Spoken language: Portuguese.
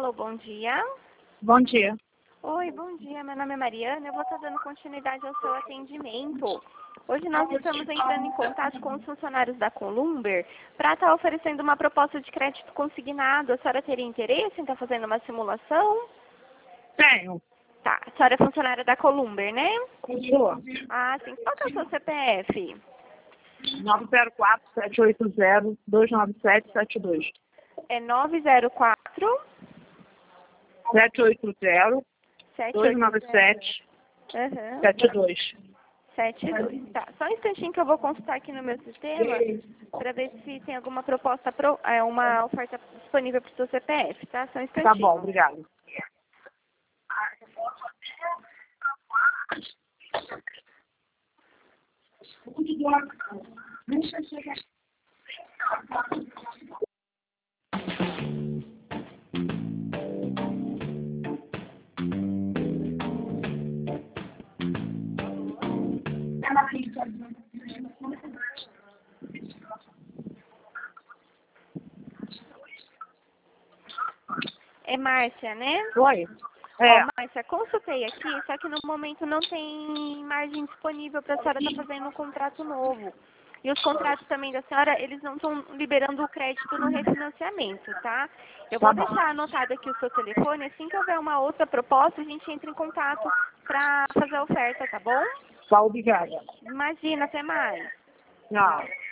Alô, bom dia. Bom dia. Oi, bom dia. Meu nome é Mariana. Eu vou estar dando continuidade ao seu atendimento. Hoje nós estamos entrando em contato com os funcionários da Columber para estar oferecendo uma proposta de crédito consignado. A senhora teria interesse em estar fazendo uma simulação? Tenho. Tá. A senhora é funcionária da Columber, né? Sou. Ah, sim. Qual que é o seu CPF? 904-780-29772. É 904 780-29772. 72. Tá. Só um instantinho que eu vou consultar aqui no meu sistema para ver se tem alguma proposta, uma oferta disponível para o seu CPF, tá? Só um instantinho. Tá bom, obrigado. É Márcia, né? Oi. Ó, Márcia, consultei aqui, só que no momento não tem margem disponível para a senhora estar fazendo um contrato novo. E os contratos também da senhora, eles não estão liberando o crédito no refinanciamento, tá? Eu vou deixar anotado aqui o seu telefone, assim que houver uma outra proposta, a gente entra em contato para fazer a oferta, tá bom? Tá, obrigada. Imagina, até mais. Não.